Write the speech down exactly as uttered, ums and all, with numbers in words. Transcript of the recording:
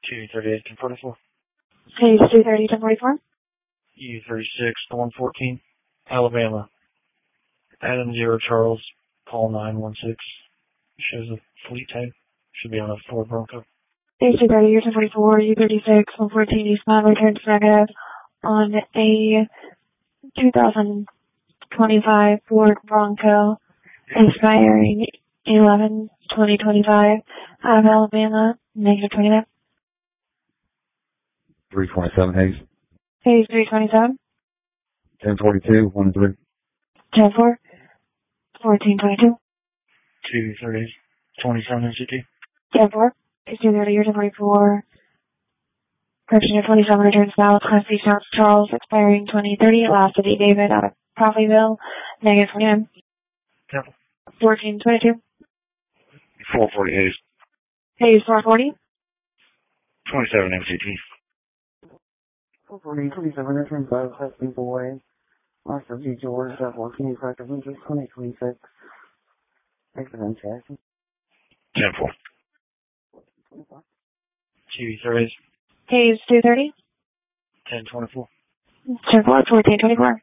two thirty-eight, ten forty-four. Page two thirty, ten forty-four. U thirty-six, one fourteen, Alabama. Adam zero Charles, Paul nine one six. Shows a fleet tag. Should be on a Ford Bronco. Page two thirty, ten forty-four, U thirty-six, one fourteen, Eastbound, returns negative on a two thousand twenty-five Ford Bronco, expiring eleven twenty twenty-five, out of Alabama, negative twenty-nine. three twenty-seven Hayes. Page three twenty-seven. ten forty-two, one three. ten four. fourteen twenty-two. two thirty, twenty-seven M C T. ten four. Page two thirty, ten forty-four. Correction of twenty-seven, returns south, Class C South Charles, expiring twenty thirty, last city David, out of Coffeyville, negative twenty-nine. Temple. fourteen twenty-two. four forty Hayes. Page four forty. twenty-seven M C T. four forty, twenty-seven, returns south, Class B Boy, Master G George, F fourteen, Factor Winter, twenty twenty-six. Exit in Jackson. ten four. two thirty. Page two thirty. ten twenty-four. ten four, fourteen twenty-four.